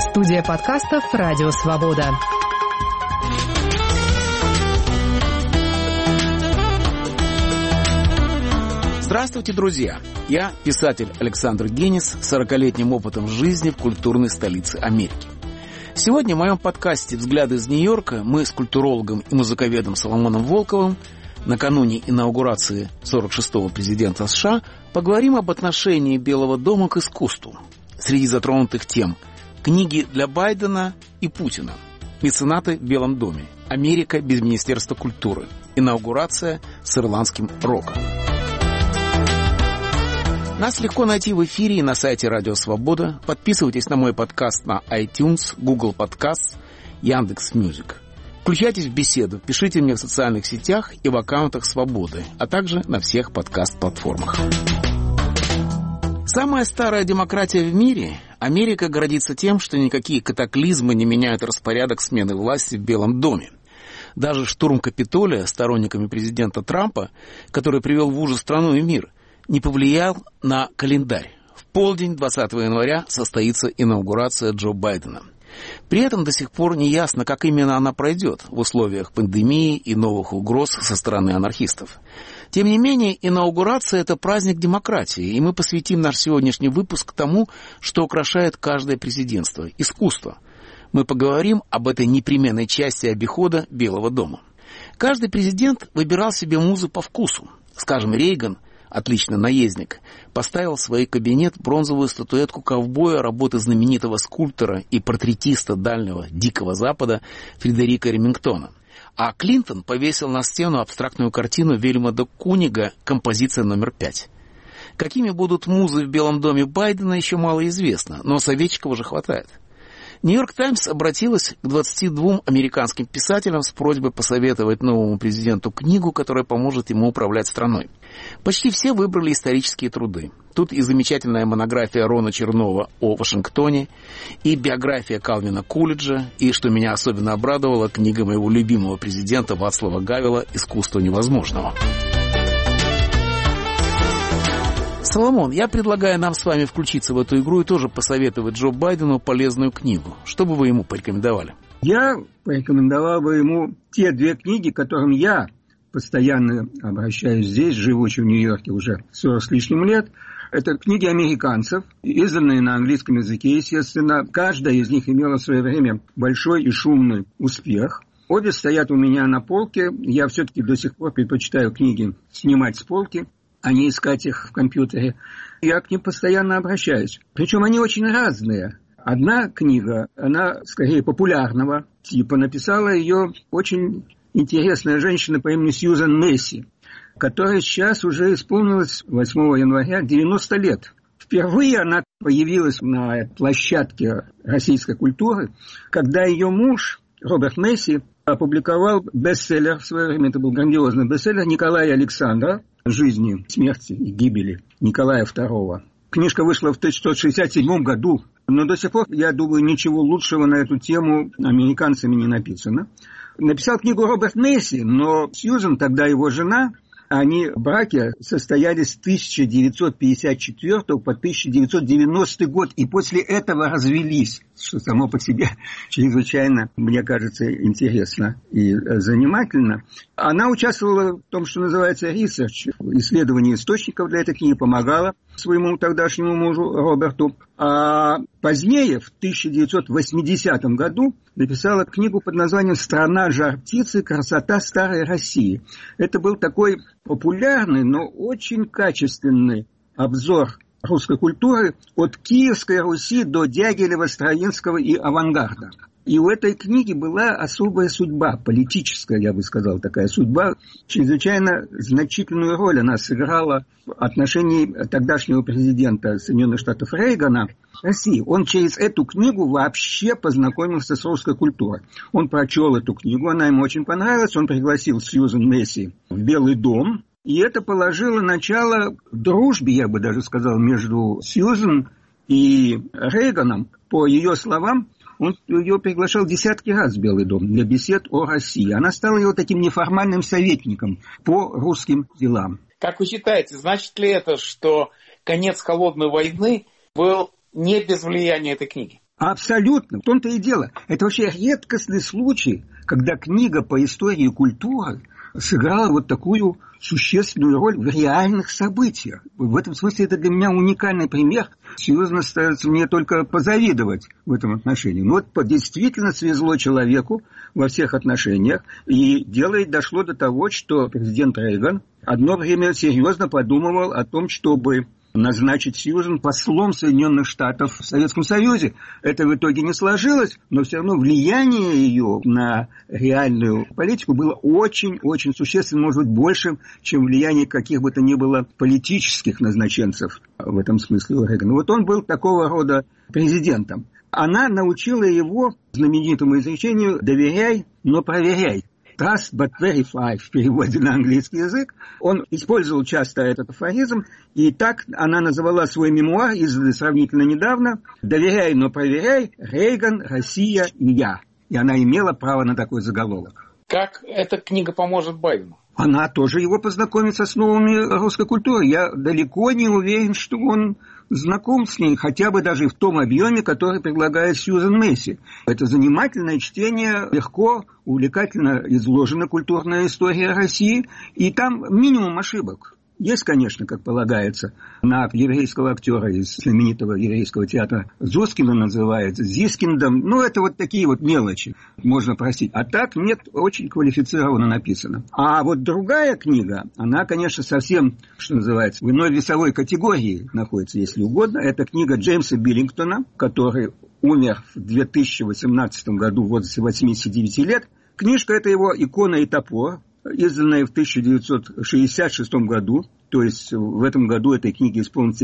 Студия подкастов «Радио Свобода». Здравствуйте, друзья! Я писатель Александр Генис с 40-летним опытом жизни в культурной столице Америки. Сегодня в моем подкасте «Взгляды из Нью-Йорка» мы с культурологом и музыковедом Соломоном Волковым накануне инаугурации 46-го президента США поговорим об отношении Белого дома к искусству. Среди затронутых тем – книги для Байдена и Путина, меценаты в Белом доме, Америка без Министерства культуры, инаугурация с ирландским роком. Нас легко найти в эфире и на сайте Радио Свобода. Подписывайтесь на мой подкаст на iTunes, Google Podcasts, Яндекс.Мьюзик. Включайтесь в беседу, пишите мне в социальных сетях и в аккаунтах Свободы, а также на всех подкаст-платформах. Самая старая демократия в мире, Америка, гордится тем, что никакие катаклизмы не меняют распорядок смены власти в Белом доме. Даже штурм Капитолия сторонниками президента Трампа, который привел в ужас страну и мир, не повлиял на календарь. В полдень 20 января состоится инаугурация Джо Байдена. При этом до сих пор не ясно, как именно она пройдет в условиях пандемии и новых угроз со стороны анархистов. Тем не менее, инаугурация – это праздник демократии, и мы посвятим наш сегодняшний выпуск тому, что украшает каждое президентство – искусство. Мы поговорим об этой непременной части обихода Белого дома. Каждый президент выбирал себе музу по вкусу. Скажем, Рейган, отличный наездник, поставил в свой кабинет бронзовую статуэтку ковбоя работы знаменитого скульптора и портретиста дальнего Дикого Запада Фредерика Ремингтона. А Клинтон повесил на стену абстрактную картину Вильяма де Кунига «Композиция номер 5». Какими будут музы в Белом доме Байдена, еще мало известно, но советчиков уже хватает. «Нью-Йорк Таймс» обратилась к 22 американским писателям с просьбой посоветовать новому президенту книгу, которая поможет ему управлять страной. Почти все выбрали исторические труды. Тут и замечательная монография Рона Чернова о Вашингтоне, и биография Калвина Кулиджа, и, что меня особенно обрадовало, книга моего любимого президента Вацлава Гавела «Искусство невозможного». Соломон, я предлагаю нам с вами включиться в эту игру и тоже посоветовать Джо Байдену полезную книгу. Что бы вы ему порекомендовали? Я порекомендовал бы ему те две книги, к которым я постоянно обращаюсь здесь, живучи в Нью-Йорке уже 40 с лишним лет. Это книги американцев, изданные на английском языке, естественно. Каждая из них имела в свое время большой и шумный успех. Обе стоят у меня на полке. Я все-таки до сих пор предпочитаю книги снимать с полки, а не искать их в компьютере. Я к ним постоянно обращаюсь. Причем они очень разные. Одна книга, она скорее популярного типа. Написала ее очень интересная женщина по имени Сьюзан Месси, которая сейчас уже исполнилось 8 января 90 лет. Впервые она появилась на площадке российской культуры, когда ее муж Роберт Месси опубликовал бестселлер в свое время. Это был грандиозный бестселлер Николая Александра «Жизни, смерти и гибели Николая II». Книжка вышла в 1667 году, но до сих пор, я думаю, ничего лучшего на эту тему американцами не написано. Написал книгу Роберт Месси, но Сьюзан, тогда его жена, они в браке состоялись с 1954 по 1990 год, и после этого развелись, что само по себе чрезвычайно, мне кажется, интересно и занимательно. Она участвовала в том, что называется research, исследовании источников для этой книги, помогала своему тогдашнему мужу Роберту. А позднее, в 1980 году, написала книгу под названием «Страна жар-птицы. Красота старой России». Это был такой популярный, но очень качественный обзор русской культуры от Киевской Руси до Дягилева, Строинского и авангарда. И у этой книги была особая судьба, политическая, я бы сказал, такая судьба. Чрезвычайно значительную роль она сыграла в отношении тогдашнего президента Соединенных Штатов Рейгана к России. Он через эту книгу вообще познакомился с русской культурой. Он прочел эту книгу, она ему очень понравилась, он пригласил Сьюзан Месси в Белый дом. И это положило начало дружбе, я бы даже сказал, между Сьюзан и Рейганом. По ее словам, он ее приглашал десятки раз в Белый дом для бесед о России. Она стала его таким неформальным советником по русским делам. Как вы считаете, значит ли это, что конец холодной войны был не без влияния этой книги? Абсолютно. В том-то и дело. Это вообще редкостный случай, когда книга по истории и культуре сыграла вот такую существенную роль в реальных событиях. В этом смысле это для меня уникальный пример. Серьезно, остается мне только позавидовать в этом отношении. Но вот действительно свезло человеку во всех отношениях. И дело дошло до того, что президент Рейган одно время серьезно подумывал о том, чтобы назначить Сьюзен послом Соединенных Штатов в Советском Союзе. Это в итоге не сложилось, но все равно влияние ее на реальную политику было очень-очень существенно, может быть, большим, чем влияние каких бы то ни было политических назначенцев в этом смысле у Рейгана. Вот он был такого рода президентом. Она научила его знаменитому изречению «доверяй, но проверяй». Trust but verify в переводе на английский язык. Он использовал часто этот афоризм, и так она называла свой мемуар, изданный сравнительно недавно, «Доверяй, но проверяй. Рейган, Россия и я». И она имела право на такой заголовок. Как эта книга поможет Байдену? Она тоже его познакомит с основами русской культуры. Я далеко не уверен, что он знаком с ней, хотя бы даже в том объеме, который предлагает Сьюзен Месси. Это занимательное чтение, легко, увлекательно изложена культурная история России, и там минимум ошибок. Есть, конечно, как полагается, на еврейского актера из знаменитого еврейского театра Зускина называется, Зискиндом. Ну, это вот такие вот мелочи можно простить. А так нет, очень квалифицированно написано. А вот другая книга, она, конечно, совсем, что называется, в иной весовой категории находится, если угодно. Это книга Джеймса Биллингтона, который умер в 2018 году в возрасте 89 лет. Книжка – это его «Икона и топор», изданная в 1966 году, то есть в этом году этой книге исполнится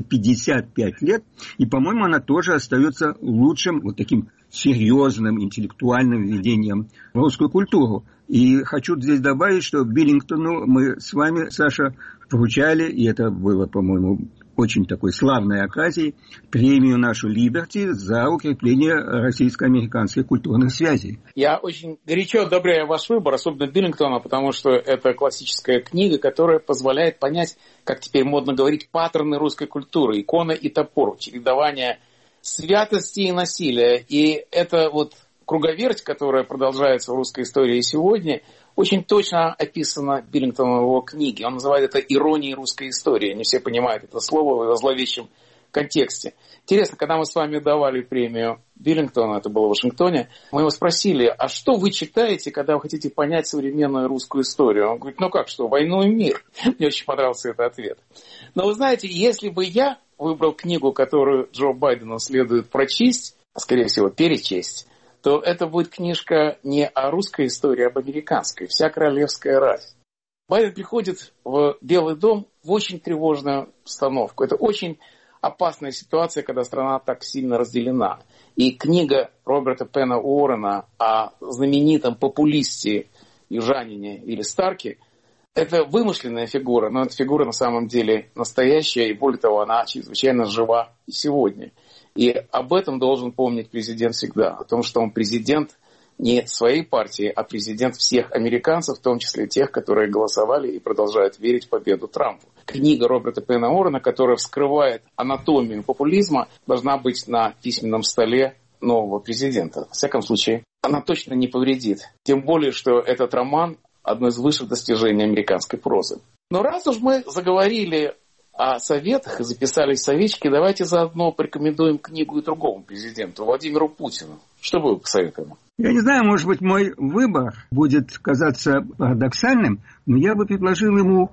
55 лет, и, по-моему, она тоже остается лучшим, вот таким серьезным интеллектуальным введением в русскую культуру. И хочу здесь добавить, что Биллингтону мы с вами, Саша, вручали, и это было, по-моему, очень такой славной оказией, премию нашу «Либерти» за укрепление российско-американских культурных связей. Я очень горячо одобряю ваш выбор, особенно Биллингтона, потому что это классическая книга, которая позволяет понять, как теперь модно говорить, паттерны русской культуры, икона и топор, чередование святости и насилия. И это вот круговерть, которая продолжается в русской истории сегодня, очень точно описано Биллингтоном в его книге. Он называет это иронией русской истории. Не все понимают это слово в зловещем контексте. Интересно, когда мы с вами давали премию Биллингтона, это было в Вашингтоне, мы его спросили, а что вы читаете, когда вы хотите понять современную русскую историю? Он говорит, ну как что, «Войну и мир». Мне очень понравился этот ответ. Но вы знаете, если бы я выбрал книгу, которую Джо Байдену следует прочесть, а скорее всего перечесть, то это будет книжка не о русской истории, а об американской. «Вся королевская рать». Байден приходит в Белый дом в очень тревожную обстановку. Это очень опасная ситуация, когда страна так сильно разделена. И книга Роберта Пена Уоррена о знаменитом популисте южанине Вилли Старке – это вымышленная фигура, но эта фигура на самом деле настоящая, и более того, она чрезвычайно жива и сегодня. И об этом должен помнить президент всегда, о том, что он президент не своей партии, а президент всех американцев, в том числе тех, которые голосовали и продолжают верить в победу Трампу. Книга Роберта Пена Уоррена, которая вскрывает анатомию популизма, должна быть на письменном столе нового президента. Во всяком случае, она точно не повредит. Тем более, что этот роман – одно из высших достижений американской прозы. Но раз уж мы заговорили о советах и записались советчики, давайте заодно порекомендуем книгу и другому президенту, Владимиру Путину. Что вы посоветуете? Я не знаю, может быть, мой выбор будет казаться парадоксальным, но я бы предложил ему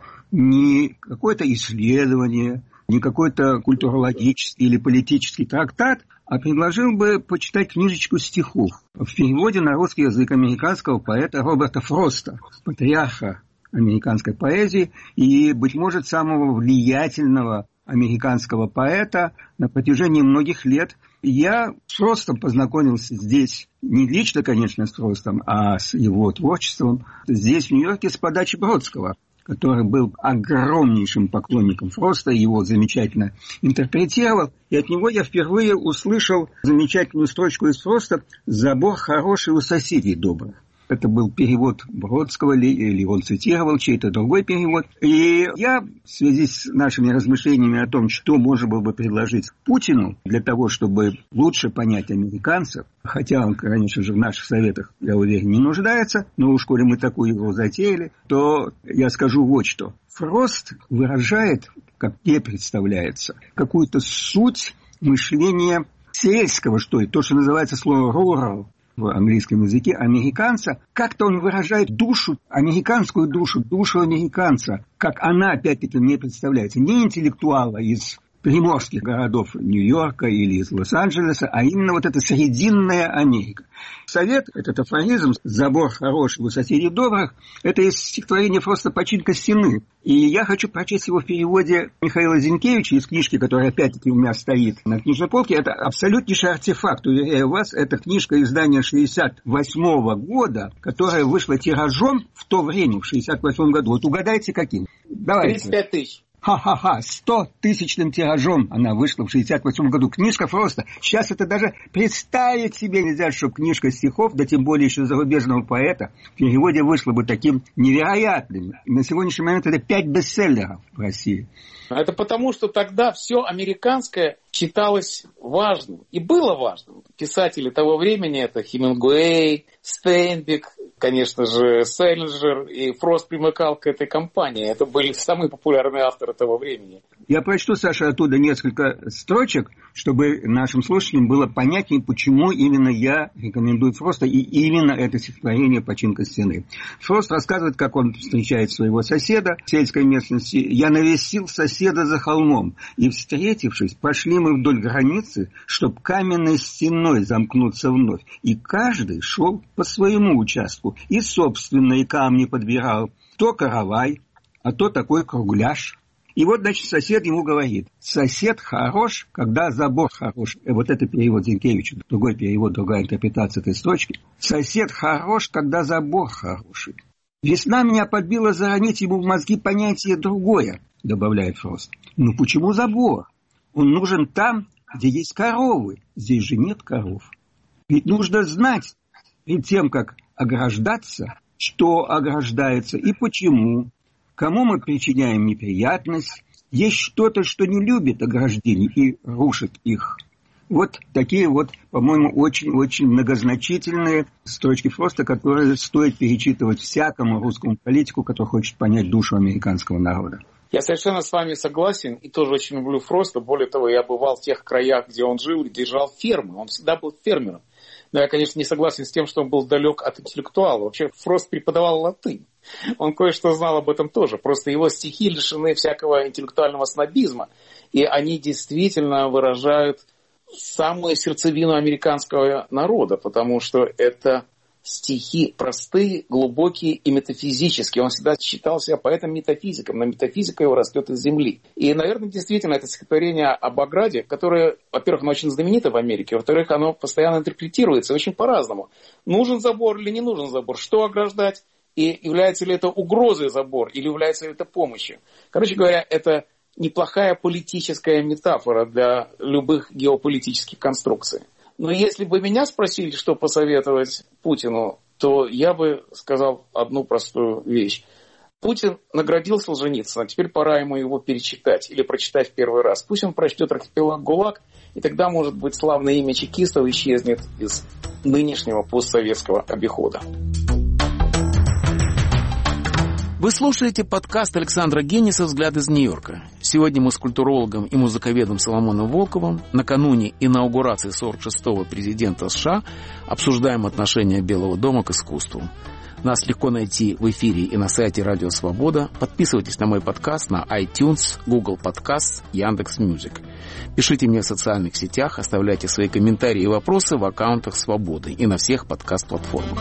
не какое-то исследование, не какой-то культурологический или политический трактат, а предложил бы почитать книжечку стихов в переводе на русский язык американского поэта Роберта Фроста, патриарха американской поэзии и, быть может, самого влиятельного американского поэта на протяжении многих лет. Я с Фростом познакомился здесь, не лично, конечно, с Фростом, а с его творчеством, здесь, в Нью-Йорке, с подачи Бродского, который был огромнейшим поклонником Фроста, его замечательно интерпретировал. И от него я впервые услышал замечательную строчку из Фроста «Забор хороший у соседей добрых». Это был перевод Бродского, или он цитировал чей-то другой перевод. И я в связи с нашими размышлениями о том, что можно было бы предложить Путину для того, чтобы лучше понять американцев, хотя он, конечно же, в наших советах, я уверен, не нуждается, но уж коли мы такую игру затеяли, то я скажу вот что. Фрост выражает, как мне представляется, какую-то суть мышления сельского, что ли, то, что называется слово «rural» в английском языке, американца. Как-то он выражает душу, американскую душу американца, как она, опять-таки, мне представляется, не интеллектуала из приморских городов Нью-Йорка или из Лос-Анджелеса, а именно вот эта срединная Америка. Совет, этот афоризм «Забор хороший, у соседей добрых», это из стихотворения Фроста «Починка стены». И я хочу прочесть его в переводе Михаила Зинкевича из книжки, которая опять-таки у меня стоит на книжной полке. Это абсолютнейший артефакт, уверяю вас. Это книжка издания 1968 года, которая вышла тиражом в то время, в 1968 году. Вот угадайте, каким? Давайте. 35 тысяч. Ха-ха-ха, 100-тысячным тиражом она вышла в 1968 году. Книжка Фроста. Сейчас это даже представить себе нельзя, чтобы книжка стихов, да тем более еще зарубежного поэта, в переводе вышла бы таким невероятным. На сегодняшний момент это 5 бестселлеров в России. Это потому, что тогда все американское считалось важным. И было важным. Писатели того времени это Хемингуэй, Стейнбек, конечно же, Селлинджер, и Фрост примыкал к этой компании. Это были самые популярные авторы того времени. Я прочту, Саша, оттуда несколько строчек, чтобы нашим слушателям было понятнее, почему именно я рекомендую Фроста и именно это стихотворение «Починка стены». Фрост рассказывает, как он встречает своего соседа в сельской местности. «Я навестил соседа за холмом, и, встретившись, пошли мы вдоль границы, чтоб каменной стеной замкнуться вновь. И каждый шел по своему участку, и собственные камни подбирал. То каравай, а то такой кругляш». И вот, значит, сосед ему говорит: сосед хорош, когда забор хорош. Вот это перевод Зинкевича, другой перевод, другая интерпретация этой строчки. Сосед хорош, когда забор хороший. Весна меня подбила заронить ему в мозги понятие другое, добавляет Фрост. Ну почему забор? Он нужен там, где есть коровы. Здесь же нет коров. Ведь нужно знать перед тем, как ограждаться, что ограждается и почему. Кому мы причиняем неприятность, есть что-то, что не любит ограждений и рушит их. Вот такие вот, по-моему, очень-очень многозначительные строчки Фроста, которые стоит перечитывать всякому русскому политику, который хочет понять душу американского народа. Я совершенно с вами согласен и тоже очень люблю Фроста. Более того, я бывал в тех краях, где он жил и держал фермы. Он всегда был фермером. Но я, конечно, не согласен с тем, что он был далек от интеллектуала. Вообще, Фрост преподавал латынь. Он кое-что знал об этом тоже. Просто его стихи лишены всякого интеллектуального снобизма. И они действительно выражают самую сердцевину американского народа. Потому что это стихи простые, глубокие и метафизические. Он всегда считал себя поэтом-метафизиком, но метафизика его растет из земли. И, наверное, действительно, это стихотворение об ограде, которое, во-первых, оно очень знаменито в Америке, во-вторых, оно постоянно интерпретируется очень по-разному. Нужен забор или не нужен забор? Что ограждать? И является ли это угрозой забор, или является ли это помощью? Короче говоря, это неплохая политическая метафора для любых геополитических конструкций. Но если бы меня спросили, что посоветовать Путину, то я бы сказал одну простую вещь. Путин наградил Солженицына, теперь пора ему его перечитать или прочитать в первый раз. Пусть он прочтет «Архипелаг ГУЛАГ», и тогда, может быть, славное имя чекистов исчезнет из нынешнего постсоветского обихода. Вы слушаете подкаст Александра Генниса «Взгляд из Нью-Йорка». Сегодня мы с культурологом и музыковедом Соломоном Волковым накануне инаугурации 46-го президента США обсуждаем отношение Белого дома к искусству. Нас легко найти в эфире и на сайте Радио Свобода. Подписывайтесь на мой подкаст на iTunes, Google Podcasts, Яндекс.Мьюзик. Пишите мне в социальных сетях, оставляйте свои комментарии и вопросы в аккаунтах Свободы и на всех подкаст-платформах.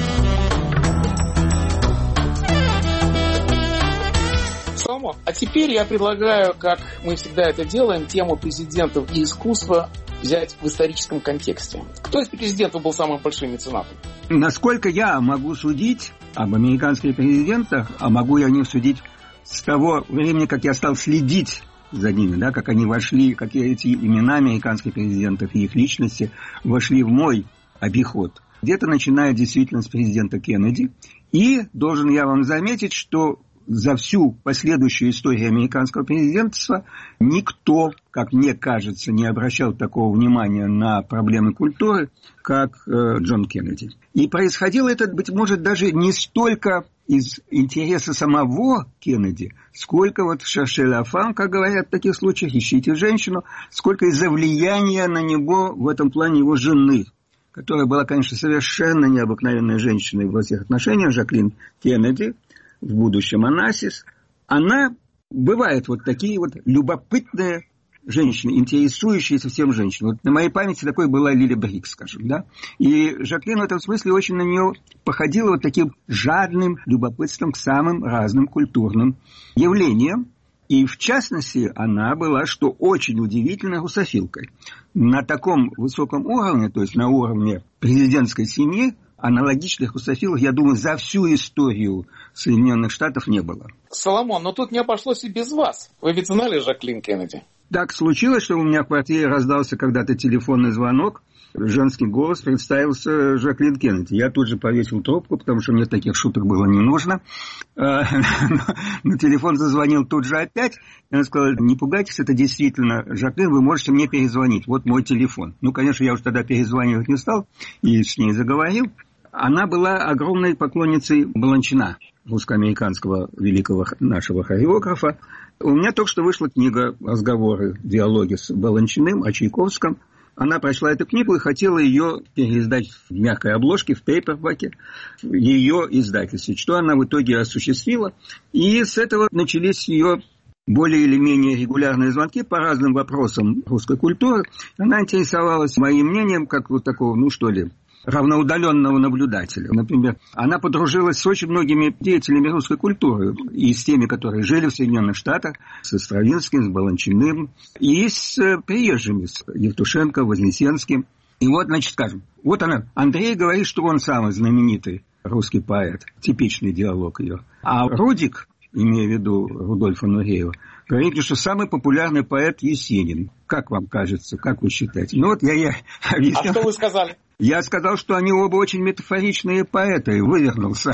А теперь я предлагаю, как мы всегда это делаем, тему президентов и искусства взять в историческом контексте. Кто из президентов был самым большим меценатом? Насколько я могу судить об американских президентах, а могу я о них судить с того времени, как я стал следить за ними, да, как они вошли, как эти имена американских президентов и их личности вошли в мой обиход. где-то начиная действительно с президента Кеннеди. И должен я вам заметить, что за всю последующую историю американского президентства никто, как мне кажется, не обращал такого внимания на проблемы культуры, как Джон Кеннеди. И происходило это, быть может, даже не столько из интереса самого Кеннеди, сколько вот «cherchez la femme», как говорят в таких случаях, «ищите женщину», сколько из-за влияния на него в этом плане его жены, которая была, конечно, совершенно необыкновенной женщиной во всех отношениях, Жаклин Кеннеди, в будущем Анасис. Она бывает вот такие вот любопытные женщины, интересующиеся всем женщинам. Вот на моей памяти такой была Лили Брик, скажем, да. И Жаклин в этом смысле очень на нее походила вот таким жадным любопытством к самым разным культурным явлениям. И, в частности, она была, что очень удивительно, русофилкой. На таком высоком уровне, то есть на уровне президентской семьи, аналогичных русофилов, я думаю, за всю историю Соединенных Штатов не было. Соломон, но тут не обошлось и без вас. Вы ведь знали Жаклин Кеннеди? Так случилось, что у меня в квартире раздался когда-то телефонный звонок. Женский голос представился Жаклин Кеннеди. Я тут же повесил трубку, потому что мне таких шуток было не нужно. Но телефон зазвонил тут же опять. И он сказал: не пугайтесь, это действительно Жаклин, вы можете мне перезвонить. Вот мой телефон. Ну, конечно, я уже тогда перезванивать не стал и с ней заговорил. Она была огромной поклонницей Баланчина, русско-американского великого нашего хореографа. У меня только что вышла книга «Разговоры, диалоги с Баланчиным» о Чайковском. Она прочла эту книгу и хотела ее переиздать в мягкой обложке, в пейпербаке, в ее издательстве, что она в итоге осуществила. И с этого начались ее более или менее регулярные звонки по разным вопросам русской культуры. Она интересовалась моим мнением, как вот такого, равноудаленного наблюдателя. Например, она подружилась с очень многими деятелями русской культуры, и с теми, которые жили в Соединенных Штатах, со Стравинским, с Баланчиным, и с приезжими, с Евтушенко, Вознесенским. И вот, скажем, вот она, Андрей говорит, что он самый знаменитый русский поэт, типичный диалог ее. А Рудик, имея в виду Рудольфа Нуреева, говорит, что самый популярный поэт Есенин. Как вам кажется, как вы считаете? Ну вот я ей объяснил. А что вы сказали? Я сказал, что они оба очень метафоричные поэты, и вывернулся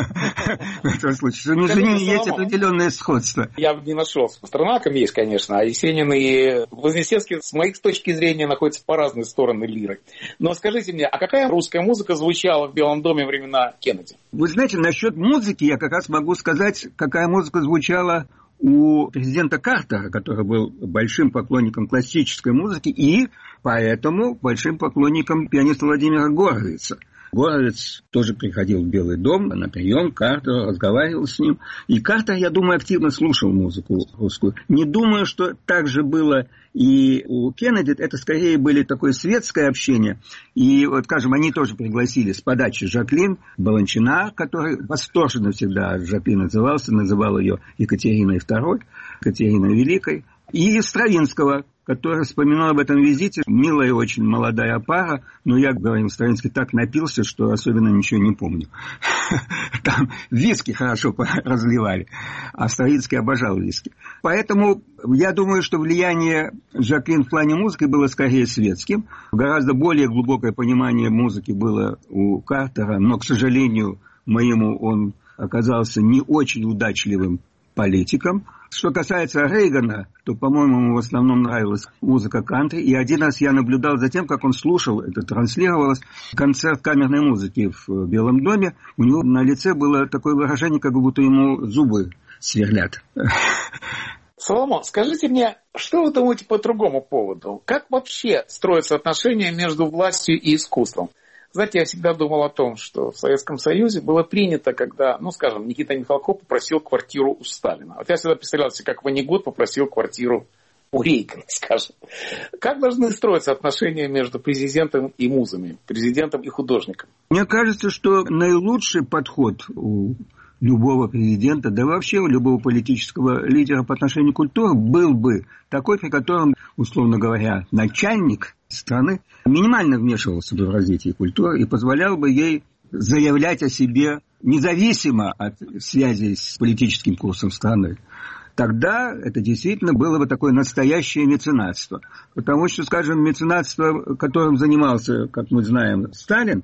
в этом случае. Между ними есть определенное сходство. Я не нашел. С Пастернаком есть, конечно, а Есенин и Вознесенский, с моей точки зрения, находятся по разные стороны лиры. Но скажите мне, а какая русская музыка звучала в Белом доме во времена Кеннеди? Вы знаете, насчет музыки я как раз могу сказать, какая музыка звучала у президента Картера, который был большим поклонником классической музыки и поэтому большим поклонником пианиста Владимира Горовица. Горовиц тоже приходил в Белый дом на прием к Картеру, разговаривал с ним. И Картер, я думаю, активно слушал музыку русскую. Не думаю, что так же было и у Кеннеди. Это скорее были такое светское общение. И вот, скажем, они тоже пригласили с подачи Жаклин Баланчина, который восторженно всегда Жаклин называл ее Екатериной II, Екатериной Великой. И Стравинского, который вспоминал об этом визите. Милая очень молодая пара, но я, говорим, Стравинский так напился, что особенно ничего не помню. Там виски хорошо разливали, а Стравинский обожал виски. Поэтому я думаю, что влияние Жаклин в плане музыки было скорее светским. Гораздо более глубокое понимание музыки было у Картера, но, к сожалению моему, он оказался не очень удачливым политиком. Что касается Рейгана, то, по-моему, ему в основном нравилась музыка кантри. И один раз я наблюдал за тем, как он слушал, это транслировалось, концерт камерной музыки в Белом доме. У него на лице было такое выражение, как будто ему зубы сверлят. Соломон, скажите мне, что вы думаете по другому поводу? Как вообще строятся отношения между властью и искусством? Знаете, я всегда думал о том, что в Советском Союзе было принято, когда, скажем, Никита Михалков попросил квартиру у Сталина. Вот я всегда представлял себе, как Ванигут попросил квартиру у Рейгана, скажем. Как должны строиться отношения между президентом и музами, президентом и художником? Мне кажется, что наилучший подход у любого президента, да вообще у любого политического лидера по отношению к культуре был бы такой, при котором, условно говоря, начальник страны минимально вмешивался бы в развитие культуры и позволял бы ей заявлять о себе независимо от связи с политическим курсом страны. Тогда это действительно было бы такое настоящее меценатство. Потому что, скажем, меценатство, которым занимался, как мы знаем, Сталин,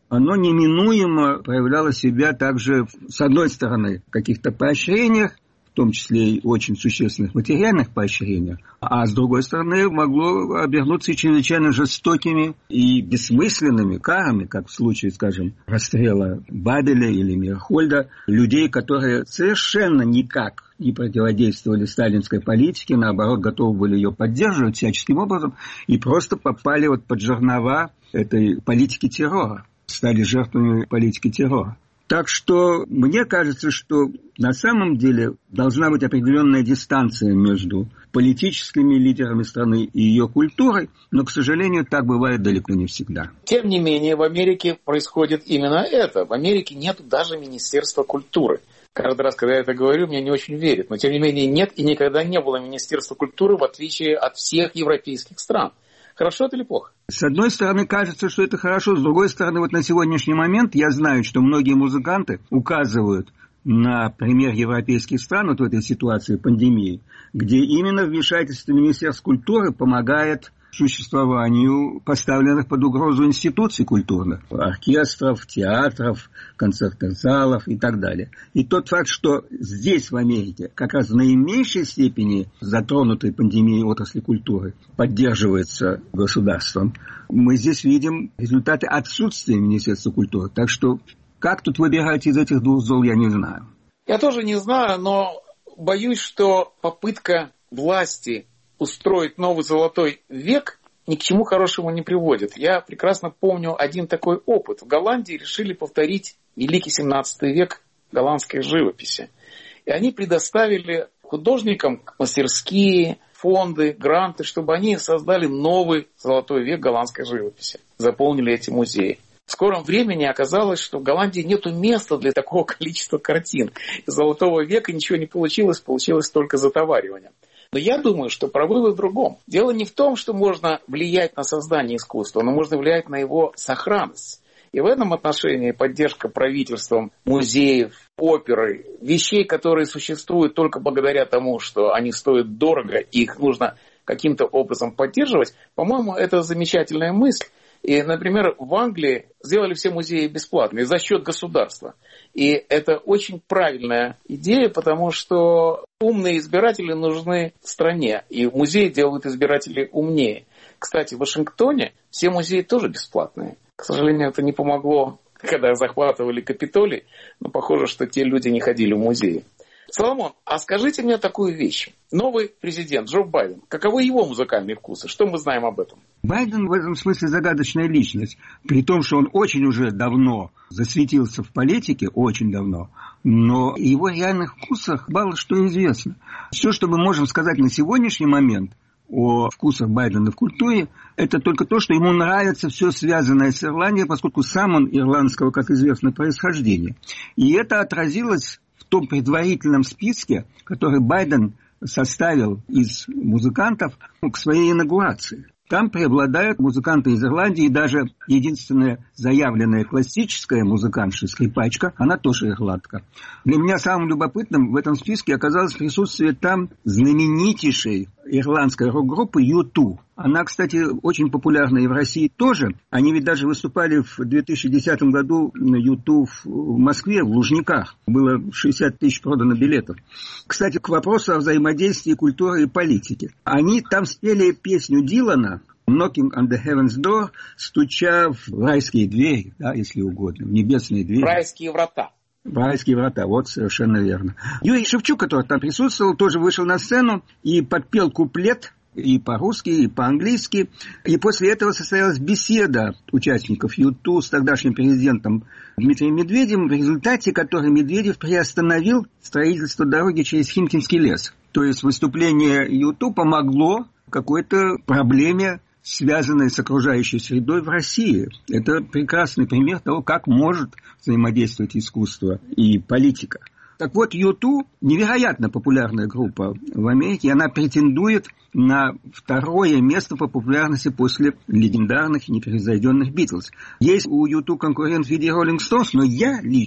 оно неминуемо проявляло себя также, с одной стороны, в каких-то поощрениях, в том числе и очень существенных материальных поощрениях, а с другой стороны могло обернуться и чрезвычайно жестокими и бессмысленными карами, как в случае, скажем, расстрела Бабеля или Мирхольда, людей, которые совершенно никак не противодействовали сталинской политике, наоборот, готовы были ее поддерживать всяческим образом, и просто попали под жернова этой политики террора, стали жертвами политики террора. Так что мне кажется, что на самом деле должна быть определенная дистанция между политическими лидерами страны и ее культурой, но, к сожалению, так бывает далеко не всегда. Тем не менее, в Америке происходит именно это. В Америке нет даже Министерства культуры. Каждый раз, когда я это говорю, мне не очень верят. Но, тем не менее, нет и никогда не было Министерства культуры, в отличие от всех европейских стран. Хорошо это или плохо? С одной стороны, кажется, что это хорошо. С другой стороны, на сегодняшний момент я знаю, что многие музыканты указывают на пример европейских стран в этой ситуации пандемии, где именно вмешательство Министерства культуры помогает существованию поставленных под угрозу институций культурных, оркестров, театров, концертных залов и так далее. И тот факт, что здесь, в Америке, как раз в наименьшей степени затронутой пандемией отрасли культуры поддерживается государством, мы здесь видим результаты отсутствия Министерства культуры. Так что как тут выбирать из этих двух зол, я не знаю. Я тоже не знаю, но боюсь, что попытка власти устроить новый золотой век ни к чему хорошему не приводит. Я прекрасно помню один такой опыт. В Голландии решили повторить великий 17 век голландской живописи. И они предоставили художникам мастерские, фонды, гранты, чтобы они создали новый золотой век голландской живописи. Заполнили эти музеи. В скором времени оказалось, что в Голландии нет места для такого количества картин. Из золотого века ничего не получилось, получилось только затоваривание. Но я думаю, что правы в другом. Дело не в том, что можно влиять на создание искусства, но можно влиять на его сохранность. И в этом отношении поддержка правительством музеев, оперы, вещей, которые существуют только благодаря тому, что они стоят дорого, и их нужно каким-то образом поддерживать, по-моему, это замечательная мысль. И, например, в Англии сделали все музеи бесплатными за счет государства. И это очень правильная идея, потому что умные избиратели нужны стране. И музеи делают избирателей умнее. Кстати, в Вашингтоне все музеи тоже бесплатные. К сожалению, это не помогло, когда захватывали Капитолий. Но похоже, что те люди не ходили в музеи. Соломон, а скажите мне такую вещь. Новый президент Джо Байден, каковы его музыкальные вкусы? Что мы знаем об этом? Байден в этом смысле загадочная личность. При том, что он очень уже давно засветился в политике, очень давно, но о его реальных вкусах мало что известно. Все, что мы можем сказать на сегодняшний момент о вкусах Байдена в культуре, это только то, что ему нравится все связанное с Ирландией, поскольку сам он ирландского, как известно, происхождения. И это отразилось в том предварительном списке, который Байден составил из музыкантов к своей инаугурации. Там преобладают музыканты из Ирландии, и даже единственная заявленная классическая музыкантша, скрипачка, она тоже ирландка. Для меня самым любопытным в этом списке оказалось присутствие там знаменитейшей ирландской рок-группы U2. Она, кстати, очень популярна и в России тоже. Они ведь даже выступали в 2010 году на U2 в Москве, в Лужниках. Было 60 тысяч продано билетов. Кстати, к вопросу о взаимодействии культуры и политики. Они там спели песню Дилана «Knocking on the Heaven's Door», стуча в райские двери, да, если угодно, в небесные двери. Райские врата. Райские врата, вот совершенно верно. Юрий Шевчук, который там присутствовал, тоже вышел на сцену и подпел куплет и по-русски, и по-английски. И после этого состоялась беседа участников U2 с тогдашним президентом Дмитрием Медведевым, в результате которой Медведев приостановил строительство дороги через Химкинский лес. То есть выступление U2 помогло какой-то проблеме, связанной с окружающей средой в России. Это прекрасный пример того, как может взаимодействовать искусство и политика. Так вот, U2 невероятно популярная группа в Америке, и она претендует на второе место по популярности после легендарных и непревзойденных Битлз. Есть у U2 конкурент в виде Rolling Stones, но я лично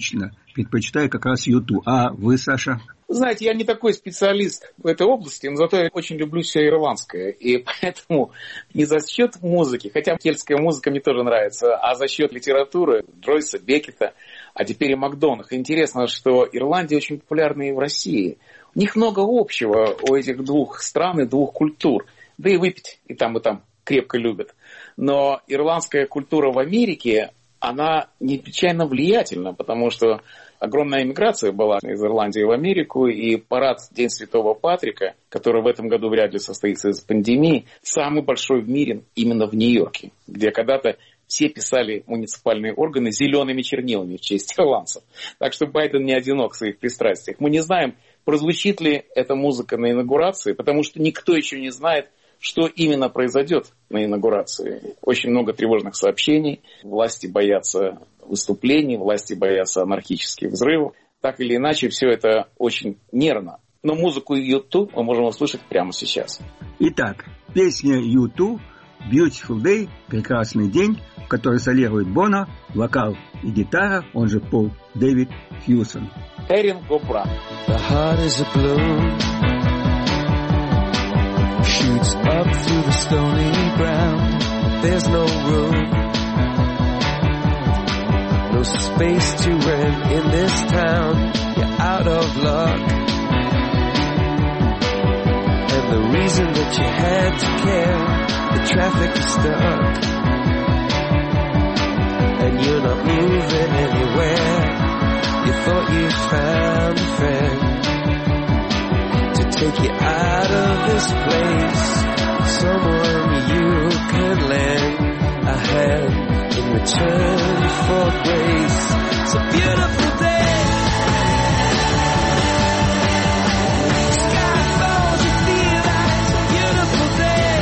предпочитаю как раз U2. А вы, Саша? Знаете, я не такой специалист в этой области, но зато я очень люблю все ирландское. И поэтому не за счет музыки, хотя кельтская музыка мне тоже нравится, а за счет литературы Джойса, Беккета, а теперь и Макдонах. Интересно, что Ирландия очень популярна и в России. У них много общего у этих двух стран и двух культур. Да и выпить и там крепко любят. Но ирландская культура в Америке, она необычайно влиятельна, потому что огромная эмиграция была из Ирландии в Америку, и парад День Святого Патрика, который в этом году вряд ли состоится из-за пандемии, самый большой в мире именно в Нью-Йорке, где когда-то все писали муниципальные органы зелеными чернилами в честь ирландцев. Так что Байден не одинок в своих пристрастиях. Мы не знаем, прозвучит ли эта музыка на инаугурации, потому что никто еще не знает, что именно произойдет на инаугурации. Очень много тревожных сообщений. Власти боятся выступлений, власти боятся анархических взрывов. Так или иначе, все это очень нервно. Но музыку U2 мы можем услышать прямо сейчас. Итак, песня U2 «Beautiful Day» – «Прекрасный день», в которой солирует Боно, вокал и гитара, он же Пол Дэвид Хьюсон. Эрин Гобра. Shoots up through the stony ground. There's no room, no space to rent in this town. You're out of luck, and the reason that you had to care, the traffic is stuck, and you're not moving anywhere. You thought you found a friend take you out of this place, someone you can lend a hand in return for grace. It's a beautiful day. Sky falls, you feel like it's a beautiful day.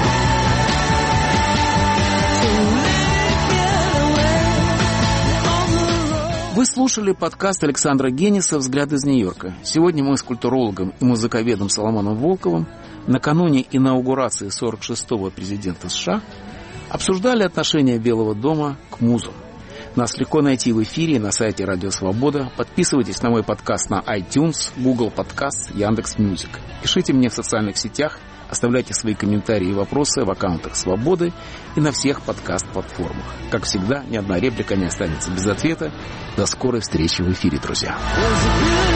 So let it get away on the road. Вы слушали подкаст Александра Гениса «Взгляд из Нью-Йорка». Сегодня мы с культурологом и музыковедом Соломоном Волковым накануне инаугурации 46-го президента США обсуждали отношение Белого дома к музам. Нас легко найти в эфире на сайте Радио Свобода. Подписывайтесь на мой подкаст на iTunes, Google Podcast, Яндекс.Мьюзик. Пишите мне в социальных сетях, оставляйте свои комментарии и вопросы в аккаунтах Свободы и на всех подкаст-платформах. Как всегда, ни одна реплика не останется без ответа. До скорой встречи в эфире, друзья.